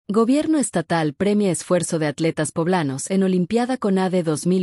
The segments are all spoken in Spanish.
Gobierno estatal premia esfuerzo de atletas poblanos en Olimpiada CONADE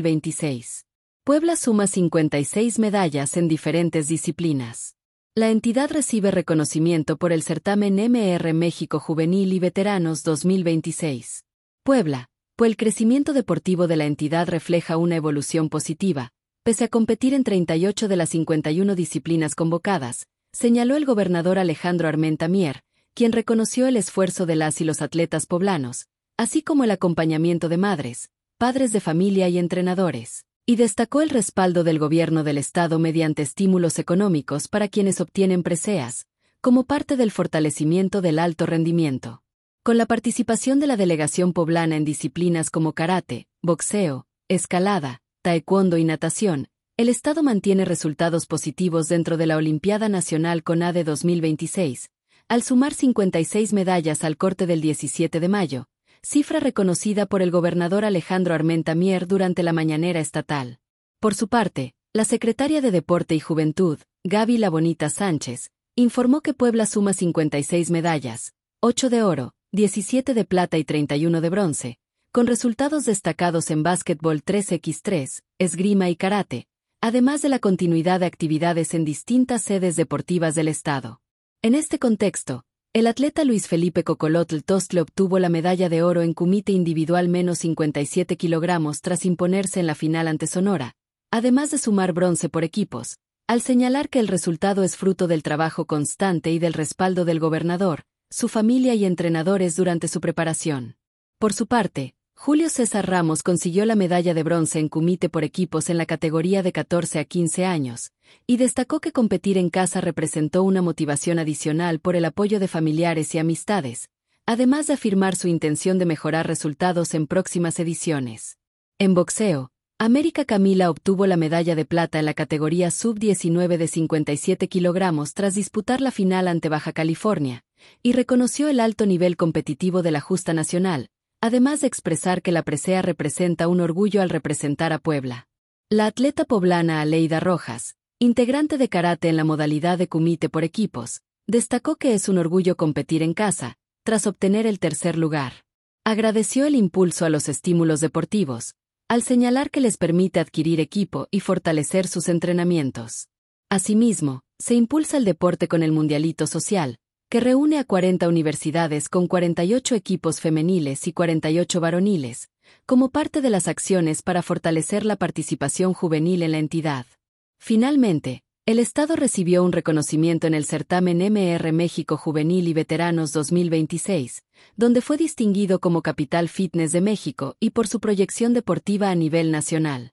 2026. Puebla suma 56 medallas en diferentes disciplinas. La entidad recibe reconocimiento por el certamen MR México Juvenil y Veteranos 2026. Puebla, pues el crecimiento deportivo de la entidad refleja una evolución positiva, pese a competir en 38 de las 51 disciplinas convocadas, señaló el gobernador Alejandro Armenta Mier, quien reconoció el esfuerzo de las y los atletas poblanos, así como el acompañamiento de madres, padres de familia y entrenadores, y destacó el respaldo del gobierno del estado mediante estímulos económicos para quienes obtienen preseas, como parte del fortalecimiento del alto rendimiento. Con la participación de la delegación poblana en disciplinas como karate, boxeo, escalada, taekwondo y natación, el estado mantiene resultados positivos dentro de la Olimpiada Nacional CONADE 2026, al sumar 56 medallas al corte del 17 de mayo, cifra reconocida por el gobernador Alejandro Armenta Mier durante la mañanera estatal. Por su parte, la secretaria de Deporte y Juventud, Gaby La Bonita Sánchez, informó que Puebla suma 56 medallas, 8 de oro, 17 de plata y 31 de bronce, con resultados destacados en básquetbol 3x3, esgrima y karate, además de la continuidad de actividades en distintas sedes deportivas del estado. En este contexto, el atleta Luis Felipe Cocolotl Tostle obtuvo la medalla de oro en kumite individual menos 57 kilogramos tras imponerse en la final ante Sonora, además de sumar bronce por equipos, al señalar que el resultado es fruto del trabajo constante y del respaldo del gobernador, su familia y entrenadores durante su preparación. Por su parte, Julio César Ramos consiguió la medalla de bronce en kumite por equipos en la categoría de 14 a 15 años, y destacó que competir en casa representó una motivación adicional por el apoyo de familiares y amistades, además de afirmar su intención de mejorar resultados en próximas ediciones. En boxeo, América Camila obtuvo la medalla de plata en la categoría sub-19 de 57 kilogramos tras disputar la final ante Baja California, y reconoció el alto nivel competitivo de la justa nacional, además de expresar que la presea representa un orgullo al representar a Puebla. La atleta poblana Aleida Rojas, integrante de karate en la modalidad de kumite por equipos, destacó que es un orgullo competir en casa, tras obtener el tercer lugar. Agradeció el impulso a los estímulos deportivos, al señalar que les permite adquirir equipo y fortalecer sus entrenamientos. Asimismo, se impulsa el deporte con el Mundialito Social, que reúne a 40 universidades con 48 equipos femeniles y 48 varoniles, como parte de las acciones para fortalecer la participación juvenil en la entidad. Finalmente, el estado recibió un reconocimiento en el certamen MR México Juvenil y Veteranos 2026, donde fue distinguido como Capital Fitness de México y por su proyección deportiva a nivel nacional.